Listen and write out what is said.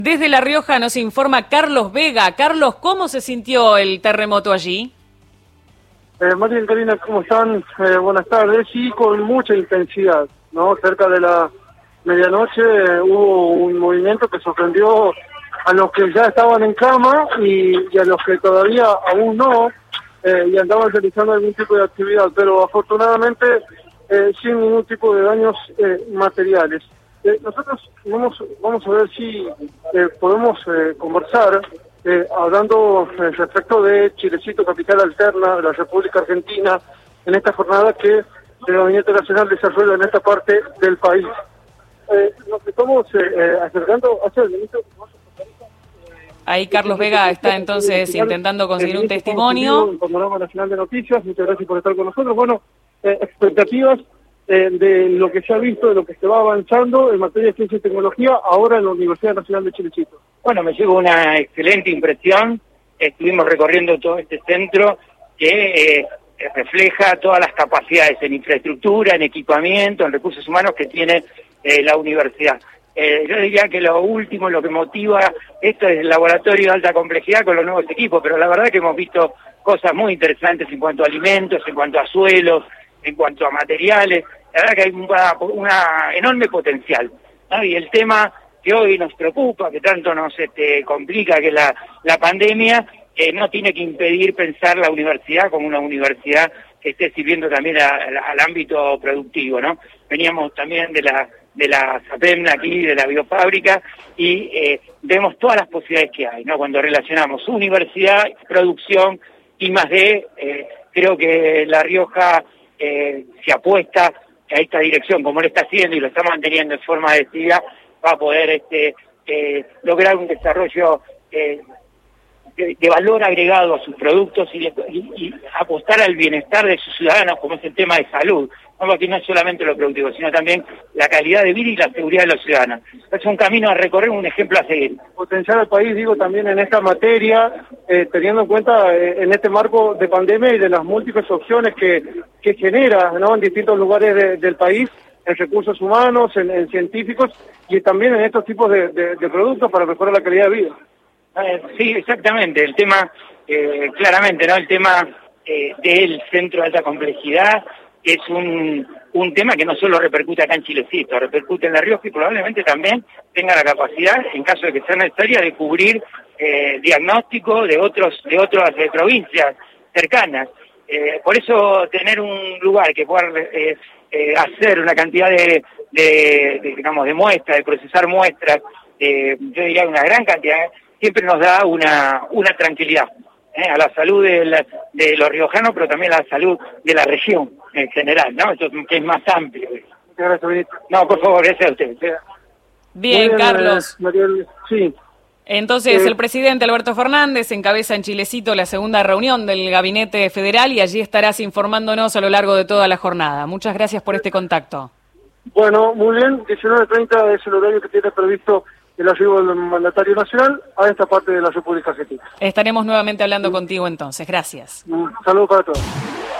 Desde La Rioja nos informa Carlos Vega. Carlos, ¿cómo se sintió el terremoto allí? María y Karina, ¿cómo están? Buenas tardes. Sí, con mucha intensidad, ¿no? Cerca de la medianoche hubo un movimiento que sorprendió a los que ya estaban en cama y a los que todavía aún no, y andaban realizando algún tipo de actividad, pero afortunadamente sin ningún tipo de daños materiales. Nosotros vamos a ver si podemos conversar hablando respecto de Chilecito, capital alterna de la República Argentina, en esta jornada que el Gabinete Nacional desarrolla en esta parte del país. Nos estamos acercando hacia el ministro. Ahí Carlos Vega está entonces intentando conseguir un testimonio. El Panorama Nacional de Noticias, muchas gracias por estar con nosotros. Bueno, expectativas de lo que se ha visto, de lo que se va avanzando en materia de ciencia y tecnología ahora en la Universidad Nacional de Chilecito. Bueno, me llegó una excelente impresión. Estuvimos recorriendo todo este centro que refleja todas las capacidades en infraestructura, en equipamiento, en recursos humanos que tiene la universidad. Yo diría que lo último, lo que motiva esto es el laboratorio de alta complejidad con los nuevos equipos, pero la verdad que hemos visto cosas muy interesantes en cuanto a alimentos, en cuanto a suelos, en cuanto a materiales. La verdad que hay una enorme potencial, ¿no? Y el tema que hoy nos preocupa, que tanto nos complica, que es la pandemia, no tiene que impedir pensar la universidad como una universidad que esté sirviendo también al ámbito productivo, ¿no? Veníamos también de la SAPEM aquí, de la biofábrica, y vemos todas las posibilidades que hay, ¿no? Cuando relacionamos universidad, producción, I+D, creo que La Rioja se apuesta a esta dirección, como lo está haciendo y lo está manteniendo en forma decidida, va a poder lograr un desarrollo de valor agregado a sus productos y apostar al bienestar de sus ciudadanos, como es el tema de salud. No, aquí no es solamente lo productivo, sino también la calidad de vida y la seguridad de los ciudadanos. Es un camino a recorrer, un ejemplo a seguir. Potenciar al país, digo, también en esta materia, teniendo en cuenta en este marco de pandemia y de las múltiples opciones que genera, ¿no?, en distintos lugares del país, en recursos humanos, en científicos y también en estos tipos de productos para mejorar la calidad de vida. Sí, exactamente. El tema, claramente, ¿no? El tema del centro de alta complejidad es un tema que no solo repercute acá en Chilecito, repercute en La Rioja y probablemente también tenga la capacidad, en caso de que sea necesaria, de cubrir diagnóstico de otras provincias cercanas. Por eso tener un lugar que pueda hacer una cantidad de muestras, de procesar muestras, yo diría una gran cantidad, siempre nos da una tranquilidad a la salud de los riojanos, pero también a la salud de la región en general, ¿no? Esto que es más amplio. Muchas gracias, ministro. No, por favor, gracias a usted. Bien, Carlos. Mariel, sí. Entonces, el presidente Alberto Fernández encabeza en Chilecito la segunda reunión del Gabinete Federal y allí estarás informándonos a lo largo de toda la jornada. Muchas gracias por este contacto. Bueno, muy bien, 19:30 es el horario que tiene previsto el arribo del mandatario nacional a esta parte de la República Argentina. Estaremos nuevamente hablando contigo entonces. Gracias. Saludos para todos.